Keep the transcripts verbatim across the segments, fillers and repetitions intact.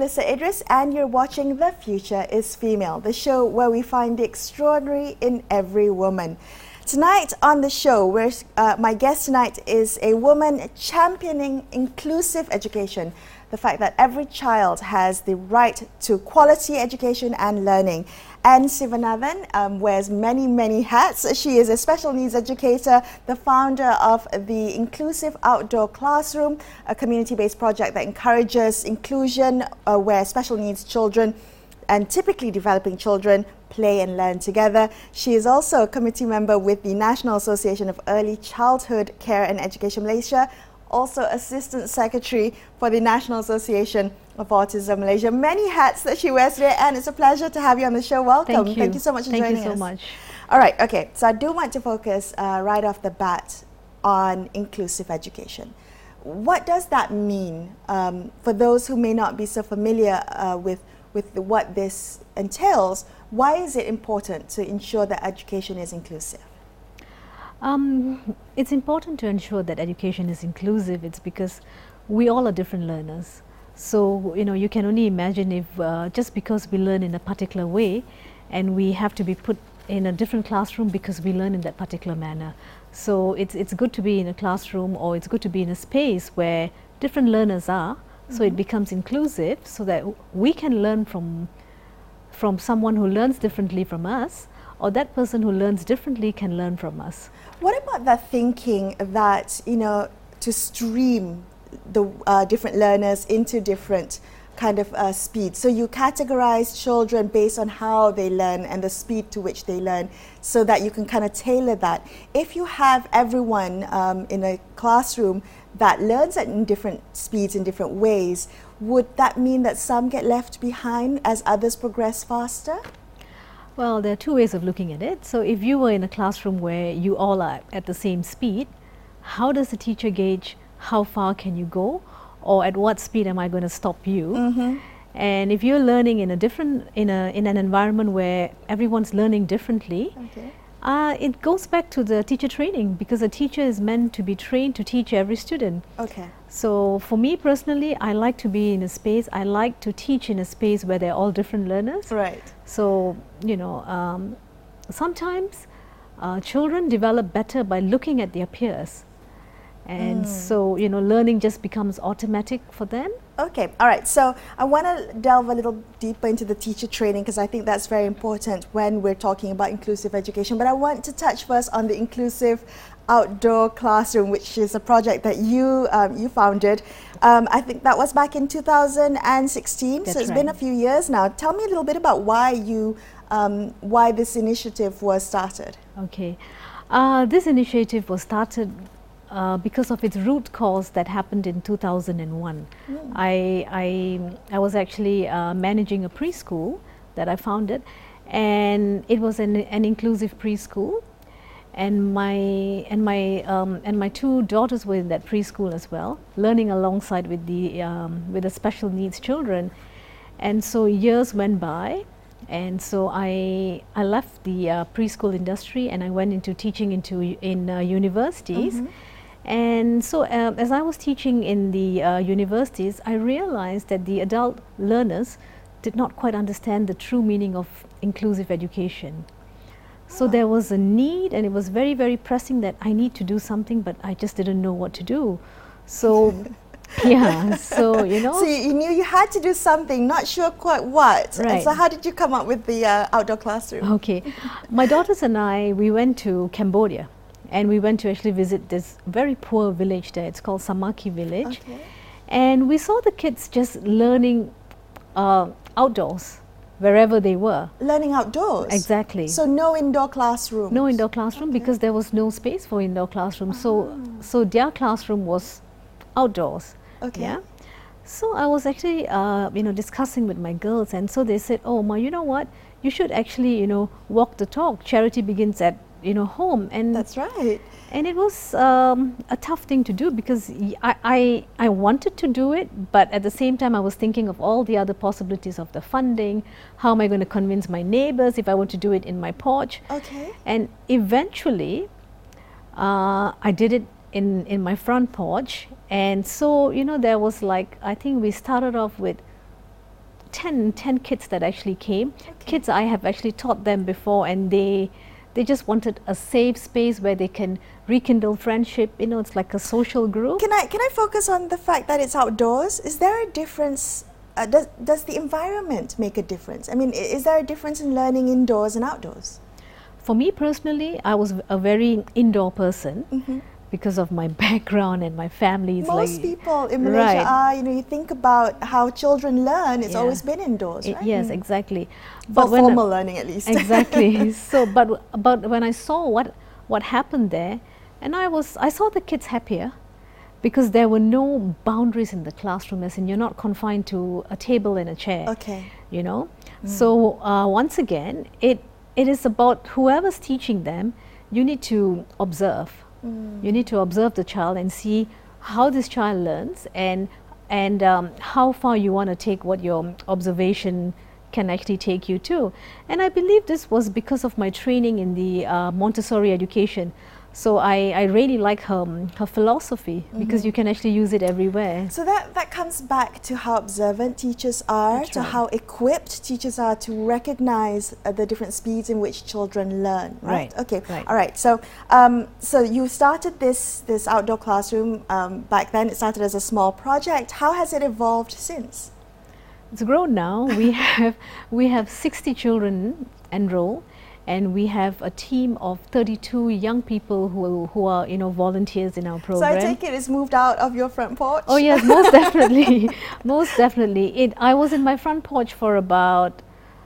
Melissa Idris, and you're watching The Future is Female, the show where we find the extraordinary in every woman. Tonight on the show, we're, uh, my guest tonight is a woman championing inclusive education, the fact that every child has the right to quality education and learning. Anne Sivanathan um, wears many, many hats. She is a special needs educator, the founder of the Inclusive Outdoor Classroom, a community-based project that encourages inclusion uh, where special needs children and typically developing children play and learn together. She is also a committee member with the National Association of Early Childhood Care and Education Malaysia, also Assistant Secretary for the National Association of Autism Malaysia. Many hats that she wears today, and it's a pleasure to have you on the show. Welcome. Thank you. Thank you so much for Thank joining us. you so much. All right, okay, so I do want to focus uh, right off the bat on inclusive education. What does that mean um, for those who may not be so familiar uh, with, with the, what this entails? Why is it important to ensure that education is inclusive? Um, it's important to ensure that education is inclusive. It's because we all are different learners. So, you know, you can only imagine if uh, just because we learn in a particular way and we have to be put in a different classroom because we learn in that particular manner. So it's, it's good to be in a classroom, or it's good to be in a space where different learners are, mm-hmm. so it becomes inclusive, so that we can learn from, from someone who learns differently from us, or that person who learns differently can learn from us. What about the thinking that, you know, to stream the uh, different learners into different kind of uh, speeds? So you categorize children based on how they learn and the speed to which they learn, so that you can kind of tailor that. If you have everyone um, in a classroom that learns at in different speeds in different ways, would that mean that some get left behind as others progress faster? Well, there are two ways of looking at it. So if you were in a classroom where you all are at the same speed, how does the teacher gauge how far can you go, or at what speed am I going to stop you? Mm-hmm. And if you're learning in a different, in, a, in an environment where everyone's learning differently, okay. uh, it goes back to the teacher training, because a teacher is meant to be trained to teach every student. Okay. So for me personally, I like to be in a space, I like to teach in a space where they're all different learners. Right. So, you know, um, sometimes uh, children develop better by looking at their peers. And mm. so, you know, learning just becomes automatic for them. Okay, all right. So I want to delve a little deeper into the teacher training, because I think that's very important when we're talking about inclusive education. But I want to touch first on the Inclusive Outdoor Classroom, which is a project that you um, you founded. Um, I think that was back in two thousand sixteen. That's so it's right. been a few years now. Tell me a little bit about why you um, why this initiative was started. Okay, uh, this initiative was started Uh, because of its root cause that happened in two thousand one. Mm. I, I, I was actually uh, managing a preschool that I founded, and it was an, an inclusive preschool, and my, and, my, um, and my two daughters were in that preschool as well, learning alongside with the, um, with the special needs children. And so years went by, and so I, I left the uh, preschool industry and I went into teaching into, in uh, universities. Mm-hmm. And so um, as I was teaching in the uh, universities, I realized that the adult learners did not quite understand the true meaning of inclusive education. So oh. there was a need, and it was very, very pressing that I need to do something, but I just didn't know what to do. So, yeah, so, you know. So you knew you had to do something, not sure quite what. Right. And so how did you come up with the uh, outdoor classroom? Okay. My daughters and I, we went to Cambodia. And we went to actually visit this very poor village there. It's called Samaki village. Okay. And we saw the kids just learning uh, outdoors, wherever they were. Learning outdoors? Exactly. So no indoor classroom? No indoor classroom, okay. because there was no space for indoor classroom. Ah. So, so their classroom was outdoors. Okay. Yeah? So I was actually, uh, you know, discussing with my girls, and so they said, oh, Ma, you know what? You should actually, you know, walk the talk. Charity begins at you know, home. And that's right. And it was um, a tough thing to do, because I, I, I wanted to do it, but at the same time I was thinking of all the other possibilities of the funding. How am I going to convince my neighbors if I want to do it in my porch? Okay. And eventually uh, I did it in, in my front porch. And so, you know, there was like, I think we started off with ten, ten kids that actually came. Okay. Kids I have actually taught them before, and they they just wanted a safe space where they can rekindle friendship. You know, it's like a social group. Can I can I focus on the fact that it's outdoors? Is there a difference? Uh, does does the environment make a difference? I mean, i- is there a difference in learning indoors and outdoors? For me personally, I was a very indoor person Mm-hmm. because of my background and my family. It's Most like, people in Malaysia right. are. You know, you think about how children learn. It's Yeah. always been indoors, It- right? yes, Mm. exactly. For when I- formal learning, at least. exactly. So, but but when I saw what what happened there, and I was I saw the kids happier because there were no boundaries in the classroom, as in you're not confined to a table and a chair. Okay. You know. So uh, once again, it it is about whoever's teaching them. You need to observe. You need to observe the child and see how this child learns, and and um, how far you want to take what your observation can actually take you to. And I believe this was because of my training in the uh, Montessori education. So I, I really like her, her philosophy, because you can actually use it everywhere. So that, that comes back to how observant teachers are, That's to right. how equipped teachers are to recognize uh, the different speeds in which children learn, right? Right, Okay, right. all right. So, um, so you started this, this outdoor classroom um, back then. It started as a small project. How has it evolved since? It's grown now. We have we have sixty children enrolled, and we have a team of thirty-two young people who who are you know volunteers in our So program. I take it it's moved out of your front porch? Oh yes, most definitely, most definitely. It. I was in my front porch for about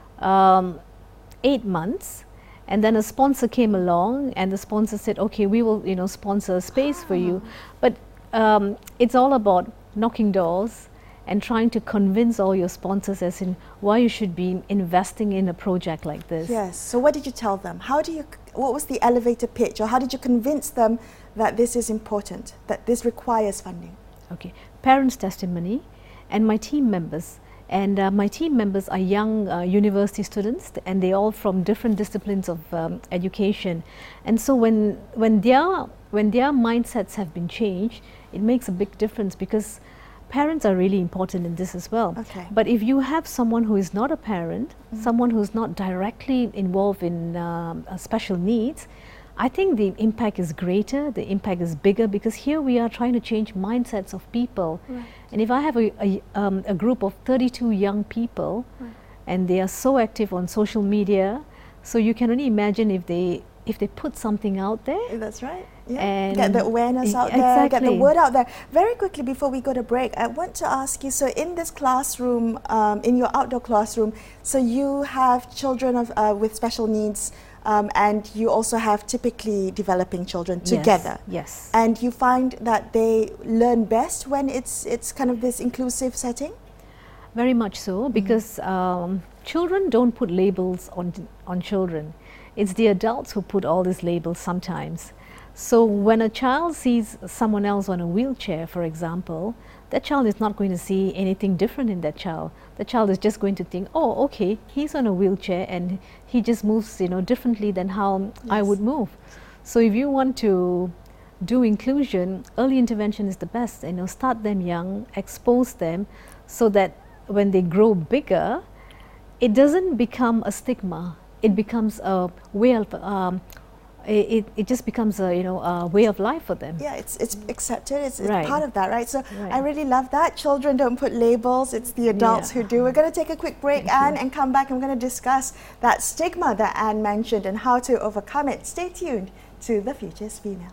um, eight months, and then a sponsor came along, and the sponsor said, "Okay, we will you know sponsor a space for you," but um, it's all about knocking doors and trying to convince all your sponsors as in why you should be investing in a project like this. Yes. So what did you tell them? How do you, what was the elevator pitch, or how did you convince them that this is important, that this requires funding? Okay, parents' testimony and my team members. And uh, my team members are young uh, university students, and they all from different disciplines of um, education. And so when when their when their mindsets have been changed, it makes a big difference, because parents are really important in this as well. Okay. But if you have someone who is not a parent, someone who's not directly involved in um, uh, special needs, I think the impact is greater, the impact is bigger, because here we are trying to change mindsets of people. Right. And if I have a, a, um, a group of thirty-two young people, Right. and they are so active on social media, so you can only imagine if they if they put something out there. That's right. Yeah. And Get the awareness e- out there, get the exactly. word out there. Very quickly before we go to break, I want to ask you, so in this classroom, um, in your outdoor classroom, so you have children of, uh, with special needs, um, and you also have typically developing children Yes, together. Yes. And you find that they learn best when it's, it's kind of this inclusive setting? Very much so, because um, children don't put labels on on children. It's the adults who put all these labels sometimes. So when a child sees someone else on a wheelchair, for example, that child is not going to see anything different in that child. The child is just going to think, oh, okay, he's on a wheelchair and he just moves, you know, differently than how I Yes. would move. So if you want to do inclusion, early intervention is the best. You know, start them young, expose them, so that when they grow bigger, it doesn't become a stigma. It becomes a way of, um, it, it just becomes a you know a way of life for them. Yeah, it's it's accepted. It's, it's Right. part of that, right? So Right. I really love that. Children don't put labels. It's the adults Yeah. who do. We're going to take a quick break, Thank Anne, you. and come back. I'm going to discuss that stigma that Anne mentioned and how to overcome it. Stay tuned to The Future's Female.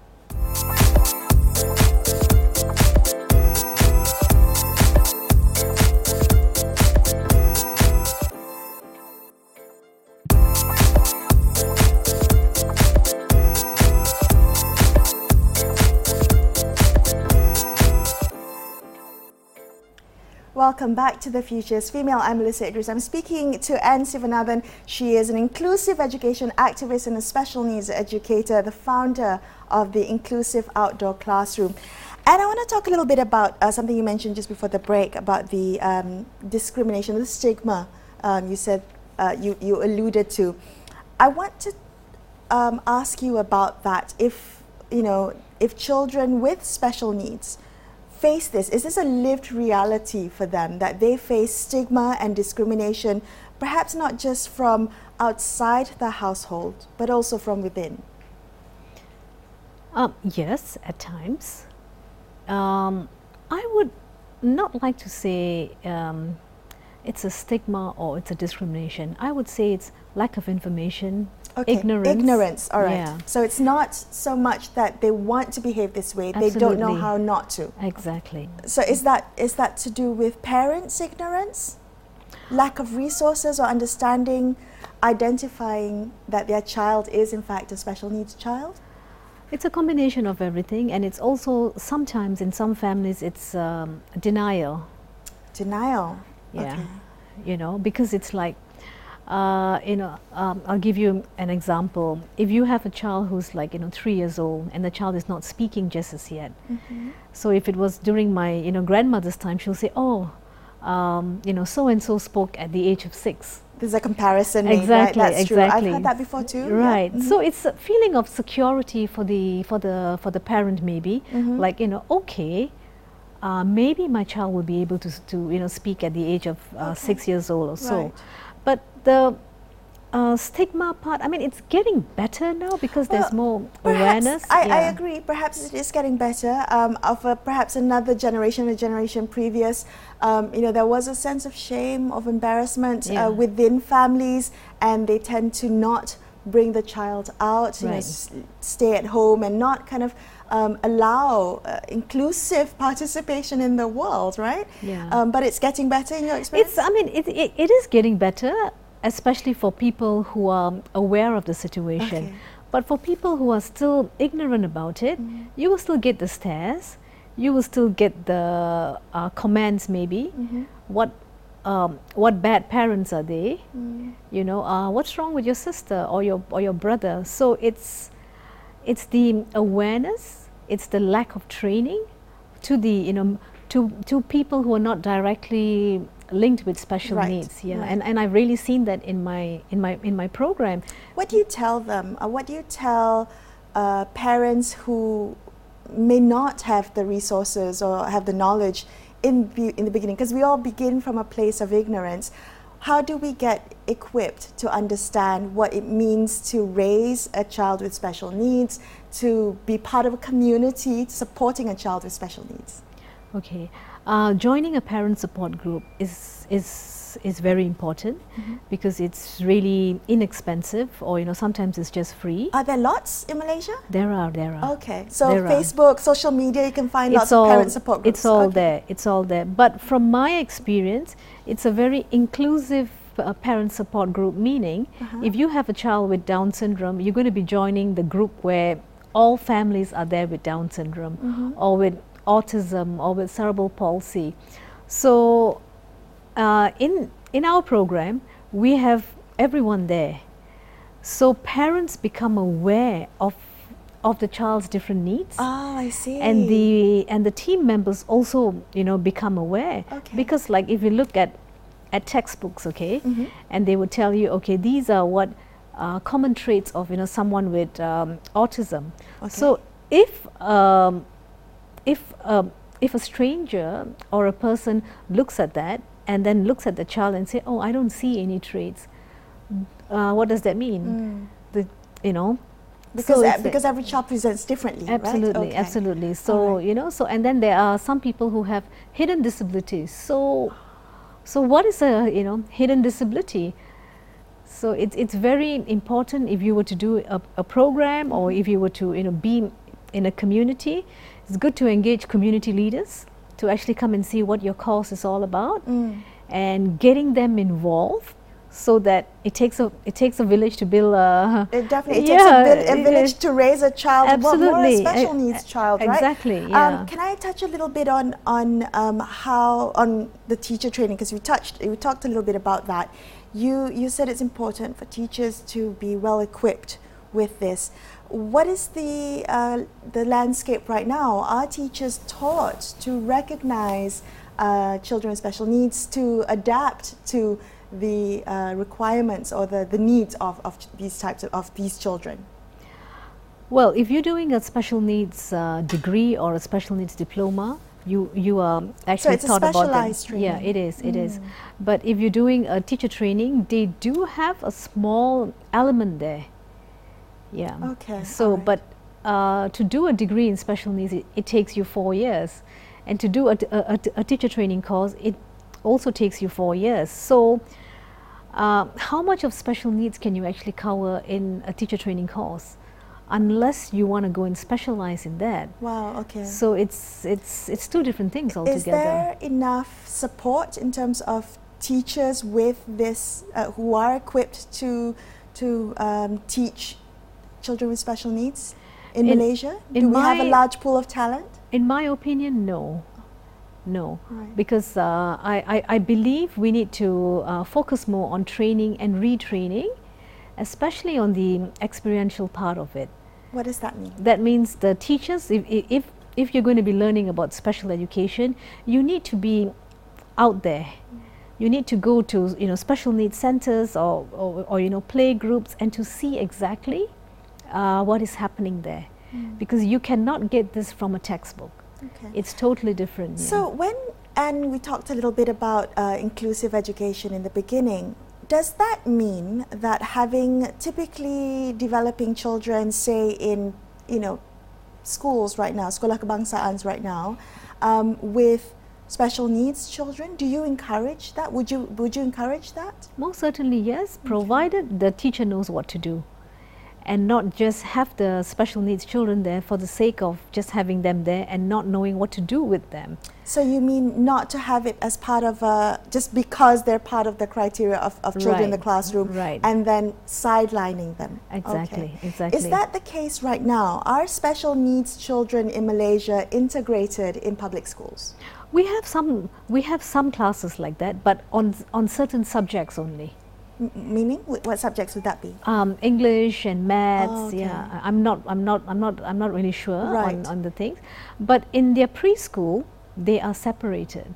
Welcome back to The Future's Female. I'm Melissa Idris. I'm speaking to Anne Sivanathan. She is an inclusive education activist and a special needs educator, the founder of the Inclusive Outdoor Classroom. And I want to talk a little bit about uh, something you mentioned just before the break about the um, discrimination, the stigma um, you said, uh, you, you alluded to. I want to um, ask you about that. If, you know, if children with special needs face this? Is this a lived reality for them, that they face stigma and discrimination, perhaps not just from outside the household, but also from within? Um, yes, at times. Um, I would not like to say um, it's a stigma or it's a discrimination. I would say it's lack of information, okay. ignorance. Ignorance, all right. Yeah. So it's not so much that they want to behave this way, Absolutely. they don't know how not to. Exactly. So is that is that to do with parents' ignorance? Lack of resources or understanding, identifying that their child is in fact a special needs child? It's a combination of everything, and it's also sometimes in some families it's um, denial. Denial. Yeah, okay. You know, because it's like, uh, you know, um, I'll give you an example. If you have a child who's like, you know, three years old and the child is not speaking just as yet. Mm-hmm. So if it was during my, you know, grandmother's time, she'll say, oh, um, you know, so-and-so spoke at the age of six. There's a comparison made, exactly, right? That's exactly. true. I've heard that before too. Right. Yeah. Mm-hmm. So it's a feeling of security for the for the for the parent, maybe. Mm-hmm. Like, you know, okay, uh, maybe my child will be able to to you know speak at the age of uh, okay. six years old or so. Right. But the uh, stigma part, I mean, it's getting better now because well, there's more awareness. I, yeah. I agree. Perhaps it is getting better. Um, of a, perhaps another generation, a generation previous, um, you know, there was a sense of shame, of embarrassment yeah. uh, within families, and they tend to not bring the child out, you right. know, s stay at home and not kind of um, allow uh, inclusive participation in the world, right? Yeah. Um, but it's getting better in your experience? It's, I mean, it, it, it is getting better, especially for people who are aware of the situation. Okay. But for people who are still ignorant about it, mm. you will still get the stares, you will still get the uh, comments maybe, mm-hmm. what um, what bad parents are they, mm. you know, uh, what's wrong with your sister or your, or your brother. So it's, it's the awareness, it's the lack of training to the, you know, to, to people who are not directly linked with special right. needs, yeah, right. and and I've really seen that in my in my in my program. What do you tell them? Uh, what do you tell uh, parents who may not have the resources or have the knowledge in the, in the beginning? Because we all begin from a place of ignorance. How do we get equipped to understand what it means to raise a child with special needs, to be part of a community supporting a child with special needs? Okay. Uh, joining a parent support group is is is very important mm-hmm. because it's really inexpensive, or you know sometimes it's just free. Are there lots in Malaysia? There are, there are. Okay, so there Facebook, are. social media, you can find it's lots all, of parent support groups. It's all okay. there. It's all there. But from my experience, it's a very inclusive uh, parent support group. Meaning, uh-huh. if you have a child with Down syndrome, you're going to be joining the group where all families are there with Down syndrome mm-hmm. or with autism or with cerebral palsy. So uh, in in our program we have everyone there, so parents become aware of of the child's different needs. Oh, I see. And the and the team members also, you know, become aware. Okay. Because like if you look at at textbooks, okay, mm-hmm. and they would tell you, okay, these are what uh, common traits of, you know, someone with um, autism. Okay. So if um, If, um, if a stranger or a person looks at that and then looks at the child and say, oh, I don't see any traits, uh, what does that mean? Mm. The, you know, because, so uh, because every child presents differently, absolutely, right? Okay. Absolutely. So, right. you know, so and then there are some people who have hidden disabilities. So, so what is a, you know, hidden disability? So it's, it's very important if you were to do a, a program mm-hmm. or if you were to, you know, be in a community. It's good to engage community leaders to actually come and see what your cause is all about mm. and getting them involved, so that it takes a it takes a village to build a it definitely it yeah, takes a, vil a village to raise a child, absolutely. more a special needs child, right? Exactly. Yeah. Um, can I touch a little bit on on um, how on the teacher training, because we touched we talked a little bit about that. You you said it's important for teachers to be well equipped with this. What is the uh, the landscape right now? Are teachers taught to recognize uh, children with special needs, to adapt to the uh, requirements or the, the needs of, of these types of, of these children? Well, if you're doing a special needs uh, degree or a special needs diploma, you you are actually so it's taught a about them. specialized training. Yeah, it is. It Mm. is. But if you're doing a teacher training, they do have a small element there. Yeah. Okay. So, all right. but uh, to do a degree in special needs, it, it takes you four years, and to do a, a, a teacher training course, it also takes you four years. So, uh, how much of special needs can you actually cover in a teacher training course, unless you want to go and specialize in that? Wow. Okay. So it's it's it's two different things altogether. Is there enough support in terms of teachers with this uh, who are equipped to to um, teach children with special needs in, In- Malaysia? in Do we have a my- large pool of talent? In my opinion, no. No, Right. because uh, I, I, I believe we need to uh, focus more on training and retraining, especially on the experiential part of it. What does that mean? That means the teachers, if, if, if you're going to be learning about special education, you need to be out there. You need to go to, you know, special needs centers or, or, or you know, play groups, and to see exactly uh, what is happening there. Mm. Because you cannot get this from a textbook. Okay. It's totally different. yeah. So when, and we talked a little bit about uh, inclusive education in the beginning, does that mean that having typically developing children, say in, you know, schools right now, Sekolah Kebangsaans right now, um, with special needs children, do you encourage that? Would you, would you encourage that? Most certainly, yes, provided the teacher knows what to do, and not just have the special needs children there for the sake of just having them there and not knowing what to do with them. So you mean not to have it as part of a, just because they're part of the criteria of, of children in the Right, classroom, right. and then sidelining them? Exactly, Okay. exactly. Is that the case right now? Are special needs children in Malaysia integrated in public schools? We have some, we have some classes like that, but on, on certain subjects only. M- meaning, Wh- what subjects would that be? Um, English and maths, Oh, okay. yeah. I- I'm not, I'm not, I'm not, I'm not really sure on, Right. on the things. But in their preschool, they are separated.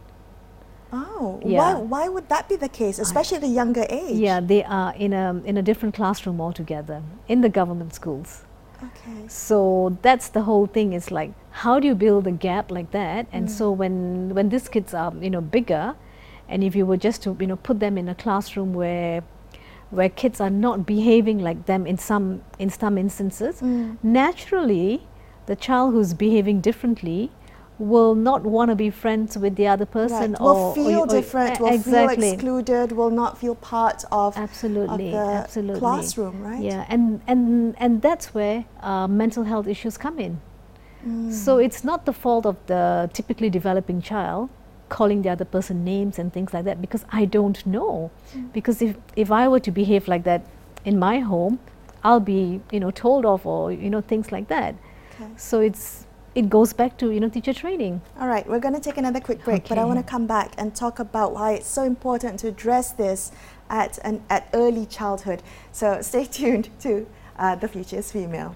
Oh, Yeah. why, why would that be the case, especially at a younger age? Yeah, they are in a in a different classroom altogether in the government schools. Okay. So that's the whole thing. Is like, how do you build a gap like that? And Mm. so when when these kids are, you know, bigger, and if you were just to, you know, put them in a classroom where where kids are not behaving like them in some in some instances, Mm. naturally the child who's behaving differently will not want to be friends with the other person. Right. or Will or- feel or- different, e- will exactly. feel excluded, will not feel part of, of Absolutely, the absolutely. classroom, right? Yeah, and and and that's where uh, mental health issues come in. Mm. So it's not the fault of the typically developing child calling the other person names and things like that, because I don't know. Mm. Because if if I were to behave like that in my home, I'll be, you know, told off, or, you know, things like that. Okay. So it's it goes back to, you know, teacher training. All right, we're going to take another quick break, but I Okay. want to come back and talk about why it's so important to address this at an at early childhood. So stay tuned to uh, The Future is Female.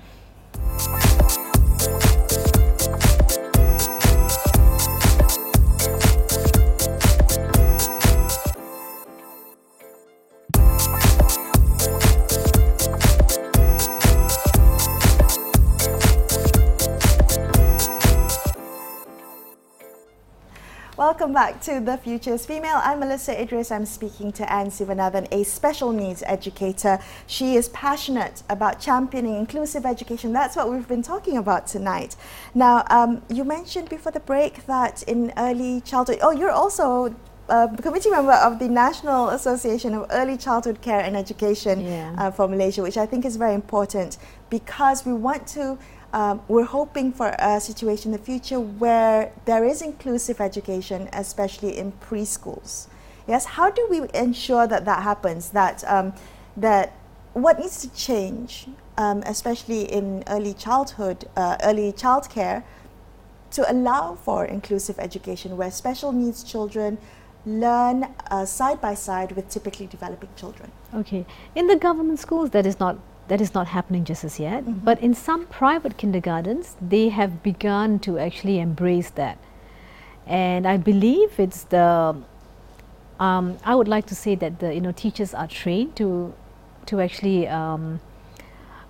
Welcome back to The Future is Female. I'm Melissa Idris. I'm speaking to Anne Sivanathan, a special needs educator. She is passionate about championing inclusive education. That's what we've been talking about tonight. Now, um, you mentioned before the break that in early childhood, oh, you're also a committee member of the National Association of Early Childhood Care and Education Yeah. uh, for Malaysia, which I think is very important, because we want to Um, we're hoping for a situation in the future where there is inclusive education, especially in preschools. Yes, how do we ensure that that happens? That um, that what needs to change, um, especially in early childhood, uh, early childcare, to allow for inclusive education, where special needs children learn uh, side by side with typically developing children. Okay, in the government schools, that is not that is not happening just as yet. Mhm. But in some private kindergartens, they have begun to actually embrace that, and I believe it's the. Um, I would like to say that the, you know, teachers are trained to to actually um,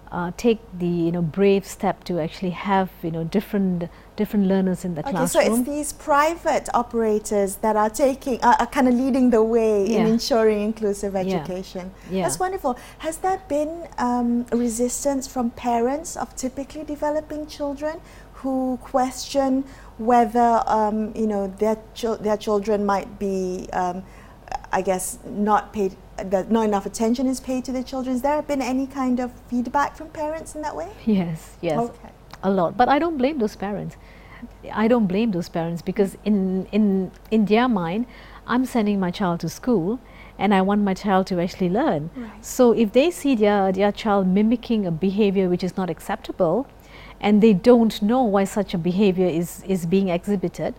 uh, take the you know brave step to actually have you know different different learners in the okay, classroom. so it's these private operators that are taking, are, are kind of leading the way Yeah. in ensuring inclusive education. Yeah. That's wonderful. Has there been um, resistance from parents of typically developing children who question whether um, you know their chil their children might be, um, I guess, not paid, that not enough attention is paid to their children? Has there been any kind of feedback from parents in that way? Yes, yes, Okay. a lot. But I don't blame those parents. I don't blame those parents because in in in their mind, I'm sending my child to school, and I want my child to actually learn. Right. So if they see their their child mimicking a behavior which is not acceptable, and they don't know why such a behavior is is being exhibited,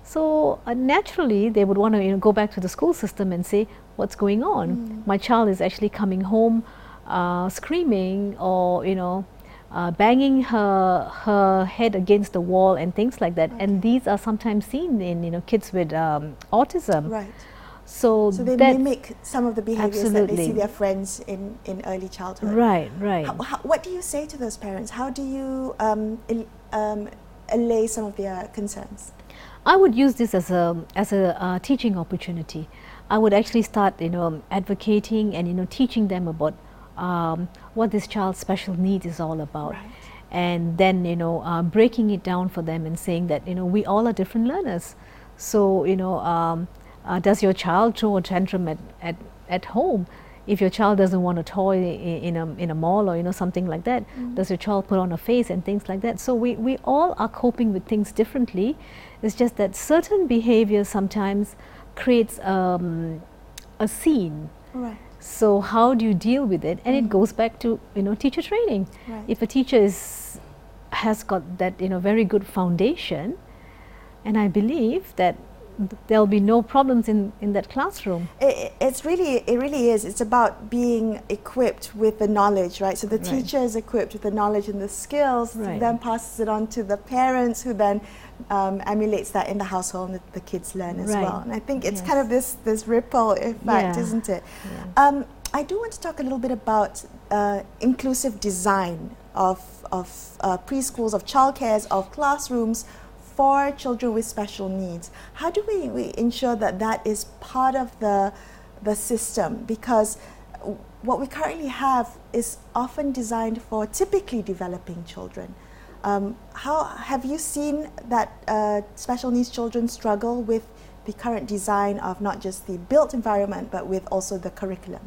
so uh, naturally they would want to you know go back to the school system and say, what's going on? Mm. My child is actually coming home uh, screaming or you know uh, banging her her head against the wall and things like that. Okay. And these are sometimes seen in you know kids with um, autism. Right. So, So they that's mimic some of the behaviors that they see Absolutely. their friends in, in early childhood. right, right. How, how, what do you say to those parents? How do you um, il- um, allay some of their concerns? I would use this as a as a uh, teaching opportunity. I would actually start, you know, advocating and you know teaching them about um, what this child's special needs is all about, Right. and then you know uh, breaking it down for them and saying that you know we all are different learners. So you know, um, uh, does your child throw a tantrum at, at at home? If your child doesn't want a toy i- in a in a mall or you know something like that, Mm. does your child put on a face and things like that? So we we all are coping with things differently. It's just that certain behavior sometimes creates um, a scene. Right. So how do you deal with it? And Mm. it goes back to you know teacher training. Right. If a teacher is has got that you know very good foundation, and I believe that th- there'll be no problems in in that classroom. It, it's really, it really is. It's about being equipped with the knowledge, right? So the Right. teacher is equipped with the knowledge and the skills, Right. then passes it on to the parents, who then um, emulates that in the household, and the, the kids learn as Right. well. And I think it's Yes. kind of this this ripple effect, Yeah. isn't it? Yeah. Um, I do want to talk a little bit about uh, inclusive design of of uh, preschools, of childcares, of classrooms for children with special needs. How do we, we ensure that that is part of the the system? Because w- what we currently have is often designed for typically developing children. Um, how have you seen that uh, special needs children struggle with the current design of not just the built environment, but with also the curriculum?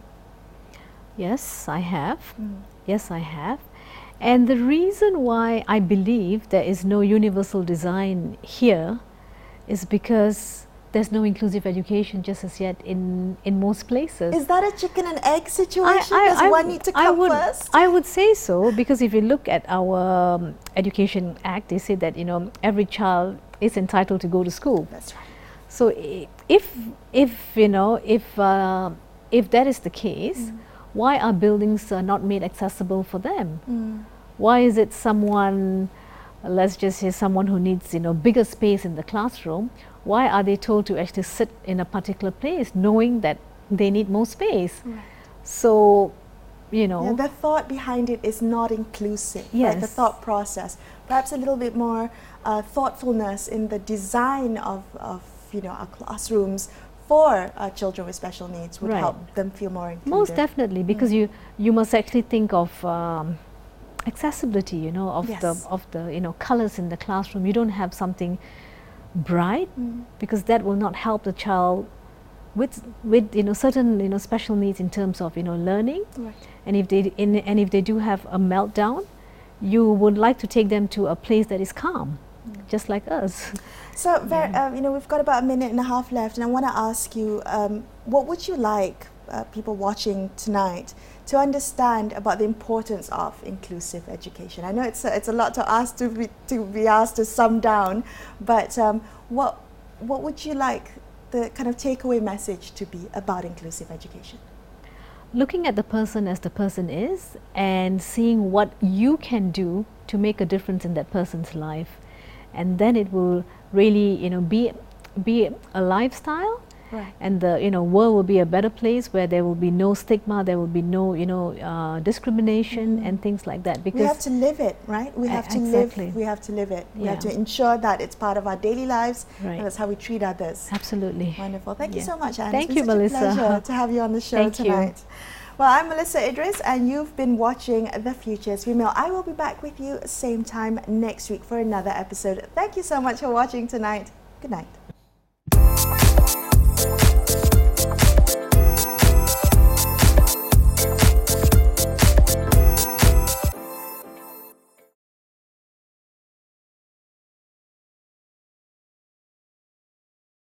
Yes, I have. Yes, I have. And the reason why I believe there is no universal design here is because there's no inclusive education just as yet in, in most places. Is that a chicken and egg situation? Does one w- need to I come would, first? I would say so, because if you look at our um, Education Act, they say that you know every child is entitled to go to school. That's right. So i- if if you know if uh, if that is the case, why are buildings uh, not made accessible for them? Mm. Why is it someone, let's just say someone who needs you know bigger space in the classroom, why are they told to actually sit in a particular place knowing that they need more space? Right. So, you know, Yeah, the thought behind it is not inclusive. Right? The Yes. thought process, perhaps a little bit more uh, thoughtfulness in the design of, of you know our classrooms for uh, children with special needs would Right. help them feel more included. most definitely, because you you must actually think of um, accessibility, you know, of Yes. the of the you know colors in the classroom. You don't have something bright, Mm. because that will not help the child with with you know certain you know special needs in terms of you know learning. Right. And if they in, and if they do have a meltdown, you would like to take them to a place that is calm, just like us. So, ver- uh, you know, we've got about a minute and a half left, and I want to ask you, um, what would you like uh, people watching tonight to understand about the importance of inclusive education? I know it's a, it's a lot to ask to be to be asked to sum down, but um, what what would you like the kind of takeaway message to be about inclusive education? Looking at the person as the person is and seeing what you can do to make a difference in that person's life, and then it will really you know be be a lifestyle, right. and the you know world will be a better place where there will be no stigma, there will be no you know uh, discrimination mm. and things like that. Because we have to live it, right? We have to exactly. live. We have to live it. Yeah. We have to ensure that it's part of our daily lives, right. and that's how we treat others. Absolutely. Wonderful. Thank yeah. you so much, Anne. Thank it's you, been Melissa. Such a pleasure to have you on the show Thank tonight. You. Well, I'm Melissa Idris, and you've been watching The Future is Female. I will be back with you same time next week for another episode. Thank you so much for watching tonight. Good night.